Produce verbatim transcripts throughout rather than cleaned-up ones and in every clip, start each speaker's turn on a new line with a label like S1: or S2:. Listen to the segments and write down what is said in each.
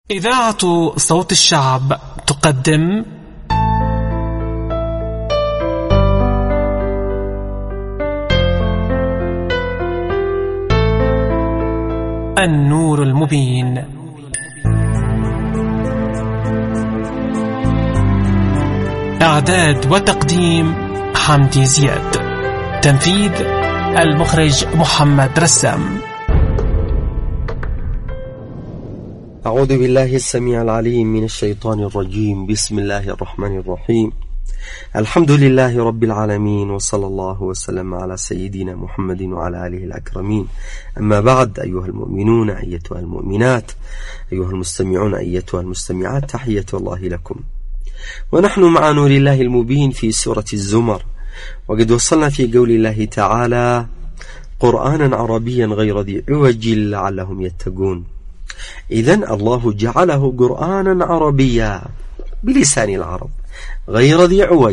S1: إذاعة صوت الشعب تقدم النور المبين. إعداد وتقديم حمدي زياد. تنفيذ المخرج محمد رسام.
S2: أعوذ بالله السميع العليم من الشيطان الرجيم. بسم الله الرحمن الرحيم. الحمد لله رب العالمين، وصلى الله وسلم على سيدنا محمد وعلى آله الأكرمين. أما بعد، أيها المؤمنون، أيتها المؤمنات، أيها المستمعون، أيتها المستمعات، تحية الله لكم. ونحن مع نور الله المبين في سورة الزمر، وقد وصلنا في قول الله تعالى: قرآنا عربيا غير ذي عوج لعلهم يتقون. إذن الله جعله قرآنا عربيا بلسان العرب غير ذي عوج،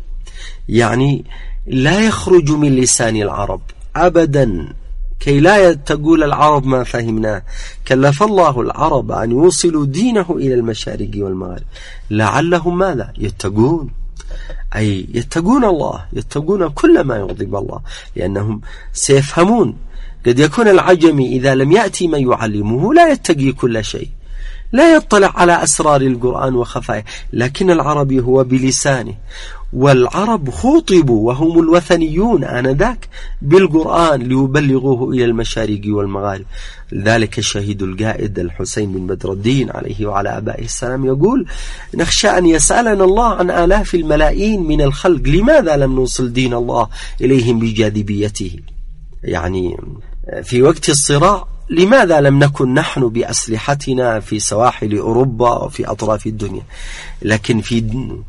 S2: يعني لا يخرج من لسان العرب أبدا، كي لا تقول العرب ما فهمناه. كلف الله العرب أن يوصلوا دينه إلى المشارق والمغارب لعلهم ماذا؟ يتقون، أي يتقون الله، يتقون كل ما يغضب الله، لأنهم سيفهمون. قد يكون العجمي إذا لم يأتي من يعلمه لا يتقي كل شيء، لا يطلع على أسرار القرآن وخفاياه، لكن العربي هو بلسانه. والعرب خاطبوا وهم الوثنيون آنذاك بالقرآن ليبلغوه إلى المشارق والمغارب. ذلك الشهيد القائد الحسين بن بدر الدين عليه وعلى آبائه السلام يقول: نخشى أن يسألنا الله عن آلاف الملايين من الخلق لماذا لم نوصل دين الله إليهم بجاذبيته. يعني في وقت الصراع لماذا لم نكن نحن بأسلحتنا في سواحل أوروبا وفي أطراف الدنيا، لكن في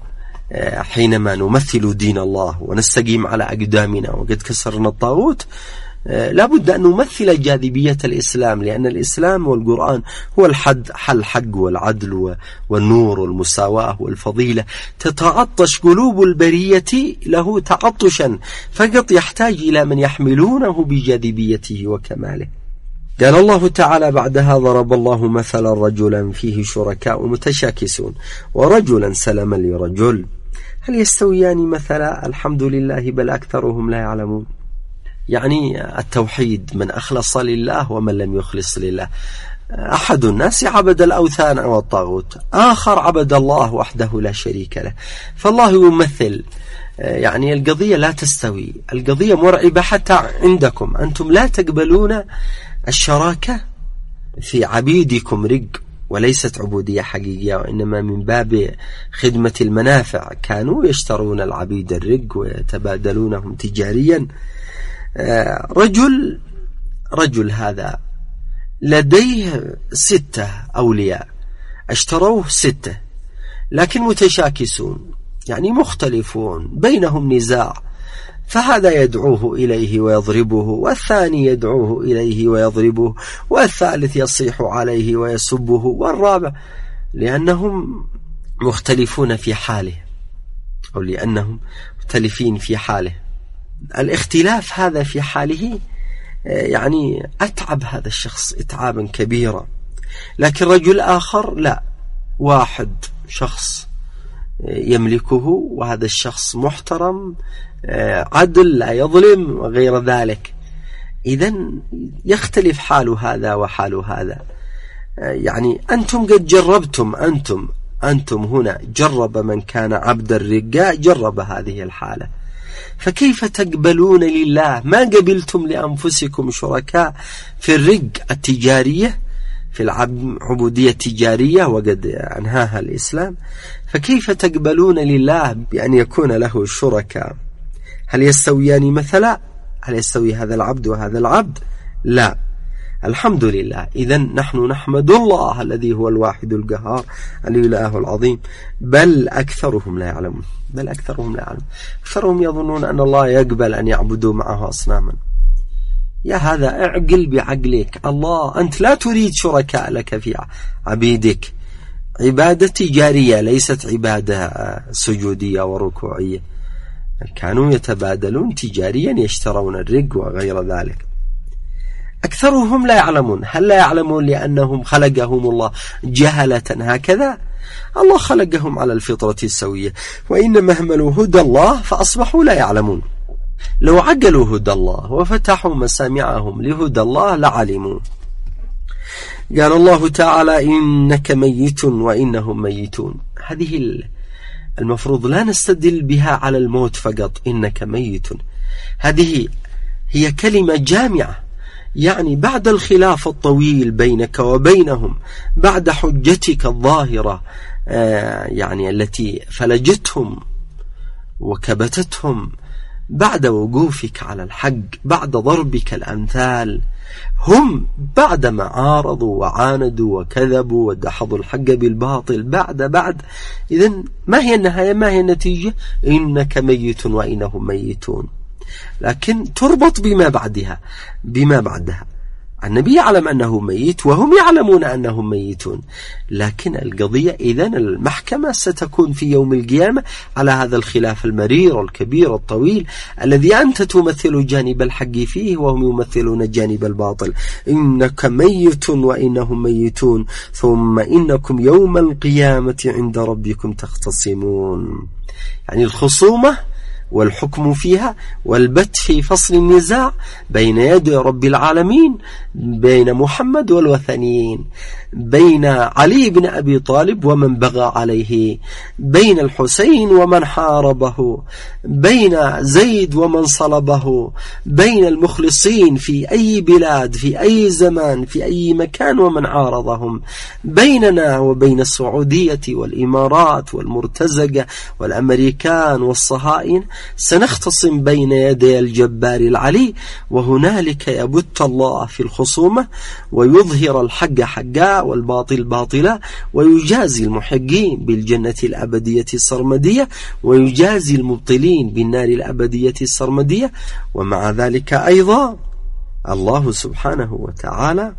S2: حينما نمثل دين الله ونستقيم على أقدامنا وقد كسرنا الطاغوت، لابد أن نمثل جاذبية الإسلام، لأن الإسلام والقرآن هو الحد حل حق والعدل والنور والمساواة والفضيلة. تتعطش قلوب البرية له تعطشا، فقط يحتاج إلى من يحملونه بجاذبيته وكماله. قال الله تعالى بعدها: ضرب الله مثلا رجلا فيه شركاء متشاكسون ورجلا سلما لرجل هل يستويان مثلا؟ الحمد لله بل أكثرهم لا يعلمون. يعني التوحيد، من أخلص لله ومن لم يخلص لله. أحد الناس عبد الأوثان والطاغوت، آخر عبد الله وحده لا شريك له. فالله يمثل، يعني القضية لا تستوي، القضية مرعبة حتى عندكم. أنتم لا تقبلون الشراكة في عبيدكم رق، وليست عبودية حقيقية، وإنما من باب خدمة المنافع. كانوا يشترون العبيد الرق ويتبادلونهم تجاريا. رجل رجل هذا لديه ستة أولياء، اشتروه ستة، لكن متشاكسون، يعني مختلفون، بينهم نزاع، فهذا يدعوه إليه ويضربه، والثاني يدعوه إليه ويضربه، والثالث يصيح عليه ويسبه، والرابع، لأنهم مختلفون في حاله، أو لأنهم مختلفين في حاله. الاختلاف هذا في حاله يعني أتعب هذا الشخص إتعابا كبيرا. لكن رجل آخر لا، واحد شخص يملكه، وهذا الشخص محترم، عدل، لا يظلم وغير ذلك. إذن يختلف حال هذا وحال هذا. يعني أنتم قد جربتم، أنتم أنتم هنا جرب من كان عبد الرقاء، جرب هذه الحالة، فكيف تقبلون لله ما قبلتم لأنفسكم شركاء في الرق التجارية، في العبودية التجارية، وقد أنهاها الإسلام؟ فكيف تقبلون لله بأن يكون له شركاء؟ هل يستويان مثلا؟ هل يستوي هذا العبد وهذا العبد؟ لا. الحمد لله. إذن نحن نحمد الله الذي هو الواحد القهار الإله العظيم. بل أكثرهم لا يعلمون، بل أكثرهم لا يعلمون. أكثرهم يظنون أن الله يقبل أن يعبدوا معه أصناما. يا هذا اعقل بعقلك. الله أنت لا تريد شركاء لك في عبيدك. عبادة تجارية ليست عبادة سجودية وركوعية. كانوا يتبادلون تجاريا، يشترون الرق وغير ذلك. أكثرهم لا يعلمون. هل لا يعلمون لأنهم خلقهم الله جهلة هكذا؟ الله خلقهم على الفطرة السوية، وإنما هملوا هدى الله فأصبحوا لا يعلمون. لو عقلوا هدى الله وفتحوا مسامعهم لهدى الله لعلموا. قال الله تعالى إنك ميت وإنهم ميتون. هذه المفروض لا نستدل بها على الموت فقط، إنك ميت، هذه هي كلمة جامعة، يعني بعد الخلاف الطويل بينك وبينهم، بعد حجتك الظاهرة آه يعني التي فلجتهم وكبتتهم، بعد وقوفك على الحق، بعد ضربك الأمثال، هم بعدما عارضوا وعاندوا وكذبوا ودحضوا الحق بالباطل بعد بعد إذن ما هي النهاية؟ ما هي النتيجة؟ إنك ميت وإنهم ميتون. لكن تربط بما بعدها بما بعدها النبي يعلم أنه ميت وهم يعلمون أنهم ميتون، لكن القضية إذن المحكمة ستكون في يوم القيامة على هذا الخلاف المرير الكبير الطويل الذي أنت تمثل جانب الحق فيه وهم يمثلون جانب الباطل. إنك ميت وإنهم ميتون ثم إنكم يوم القيامة عند ربكم تختصمون. يعني الخصومة والحكم فيها والبت في فصل النزاع بين يدي رب العالمين، بين محمد والوثنيين، بين علي بن أبي طالب ومن بغى عليه، بين الحسين ومن حاربه، بين زيد ومن صلبه، بين المخلصين في أي بلاد في أي زمان في أي مكان ومن عارضهم، بيننا وبين السعودية والإمارات والمرتزقة والأمريكان والصهاين. سنختصم بين يدي الجبار العلي، وهنالك يبت الله في الخصومة ويظهر الحق حقا والباطل باطلا، ويجازي المحقين بالجنة الأبدية السرمدية ويجازي المبطلين بالنار الأبدية السرمدية. ومع ذلك أيضا الله سبحانه وتعالى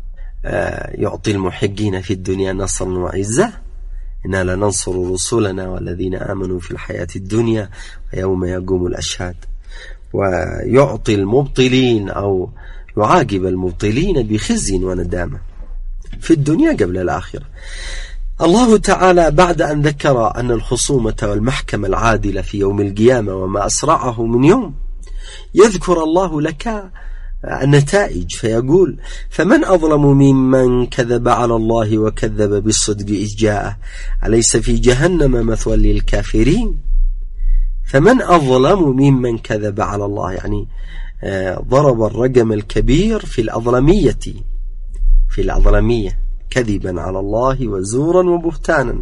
S2: يعطي المحقين في الدنيا نصرا وعزة، إنا لننصر رسولنا والذين آمنوا في الحياة الدنيا ويوم يقوم الأشهاد، ويعطي المبطلين أو يعاقب المبطلين بخزي وندامة في الدنيا قبل الآخرة. الله تعالى بعد أن ذكر أن الخصومة والمحكمة العادلة في يوم القيامة وما أسرعه من يوم، يذكر الله لك النتائج فيقول فمن أظلم ممن كذب على الله وكذب بالصدق إذ جاءه أليس في جهنم مثوى للكافرين. فمن أظلم ممن كذب على الله، يعني ضرب الرقم الكبير في الأظلمية في الأظلمية كذبا على الله وزورا وبهتانا.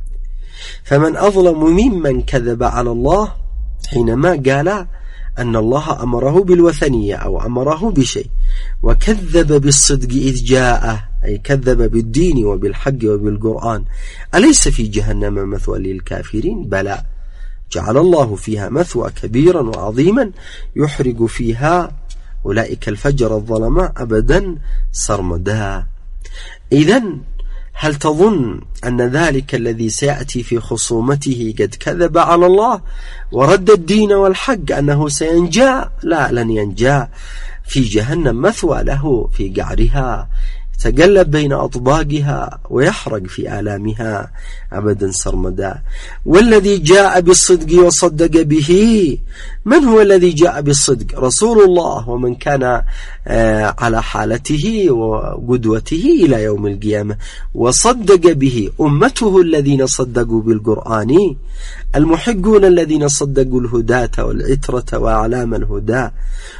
S2: فمن أظلم ممن كذب على الله حينما قال أن الله أمره بالوثنية أو أمره بشيء، وكذب بالصدق إذ جاءه أي كذب بالدين وبالحق وبالقرآن. أليس في جهنم مثوى للكافرين؟ بلى، جعل الله فيها مثوى كبيرا وعظيما يحرق فيها أولئك الفجر الظلماء أبدا سرمدا. إذن هل تظن أن ذلك الذي سيأتي في خصومته قد كذب على الله ورد الدين والحق أنه سينجا؟ لا، لن ينجا، في جهنم مثوى له في قعرها، يتقلب بين أطباقها ويحرق في آلامها أبدا سرمدا. والذي جاء بالصدق وصدق به، من هو الذي جاء بالصدق؟ رسول الله ومن كان على حالته وقدوته إلى يوم القيامة، وصدق به أمته الذين صدقوا بالقرآن، المحقون الذين صدقوا الهداة والعترة وأعلام الهدى.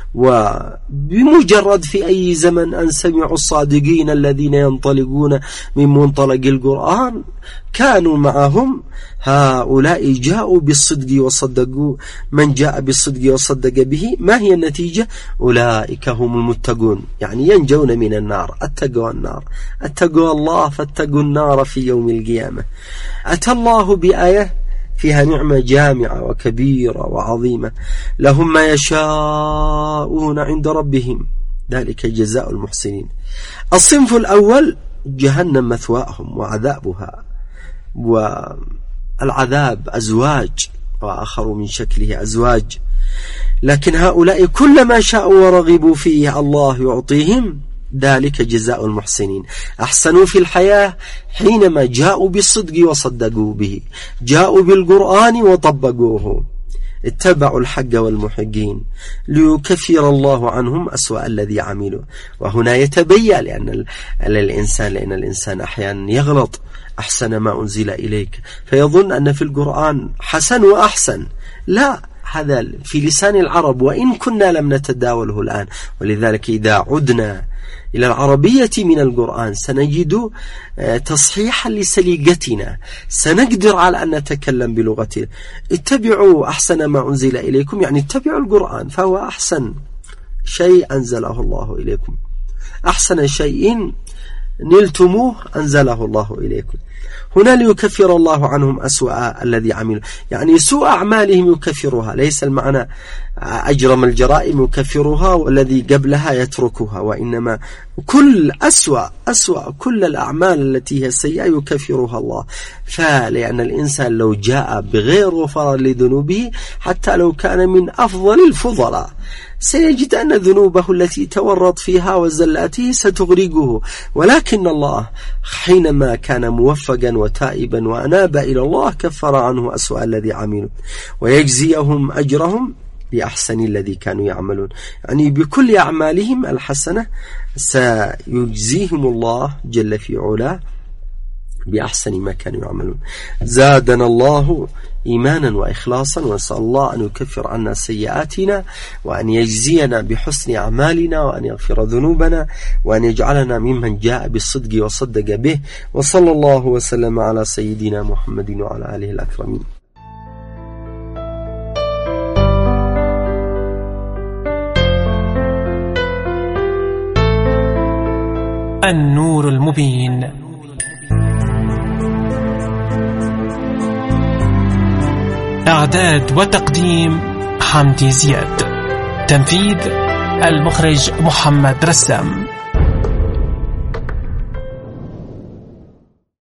S2: وبمجرد في أي زمن أن سمعوا الصادقين الذين ينطلقون من منطلق القرآن كانوا معهم، هؤلاء جاءوا بالصدق وصدقوا من جاء بالصدق وصدق به. ما هي النتيجة؟ أولئك هم المتقون، يعني ينجون من النار، اتقوا النار، اتقوا الله فاتقوا النار في يوم القيامة. أتى الله بآية فيها نعمة جامعة وكبيرة وعظيمة، لهم ما يشاءون عند ربهم ذلك جزاء المحسنين. الصنف الأول جهنم مثواهم وعذابها، والعذاب أزواج وآخر من شكله أزواج، لكن هؤلاء كلما شاءوا ورغبوا فيه الله يعطيهم، ذلك جزاء المحسنين. أحسنوا في الحياة حينما جاءوا بالصدق وصدقوا به، جاءوا بالقرآن وطبقوه، اتبعوا الحق والمحقين ليكفر الله عنهم أسوأ الذي عملوا. وهنا يتبين لأن الإنسان لأن الإنسان أحيانا يغلط. أحسن ما أنزل إليك فيظن أن في القرآن حسن وأحسن، لا، هذا في لسان العرب وإن كنا لم نتداوله الآن. ولذلك إذا عدنا إلى العربية من القرآن سنجد تصحيحا لسليقتنا، سنقدر على أن نتكلم بلغته. اتبعوا أحسن ما أنزل إليكم، يعني اتبعوا القرآن فهو أحسن شيء أنزله الله إليكم، أحسن شيء نلتموه أنزله الله إليكم. هنا ليكفر الله عنهم أسوأ الذي عملوا، يعني سوء أعمالهم يكفرها، ليس المعنى أجرم الجرائم يكفرها والذي قبلها يتركها، وإنما كل أسوأ أسوأ كل الأعمال التي هي سيئة يكفرها الله. فلأن الإنسان لو جاء بغير غفران لذنوبه حتى لو كان من أفضل الفضلاء سيجد أن ذنوبه التي تورط فيها وزلاته ستغرقه، ولكن الله حينما كان موفقا وتائبا وأناب إلى الله كفر عنه أسوأ الذي عملوا ويجزيهم أجرهم بأحسن الذي كانوا يعملون، يعني بكل أعمالهم الحسنة سيجزيهم الله جل في علاه بأحسن ما كانوا يعملون. زادنا الله إيمانا وإخلاصا، ونسأل الله أن يكفر عنا سيئاتنا وأن يجزينا بحسن أعمالنا وأن يغفر ذنوبنا وأن يجعلنا ممن جاء بالصدق وصدق به. وصلى الله وسلم على سيدنا محمد وعلى آله الأكرمين.
S1: النور المبين. إعداد وتقديم حمدي زياد. تنفيذ المخرج محمد رسام.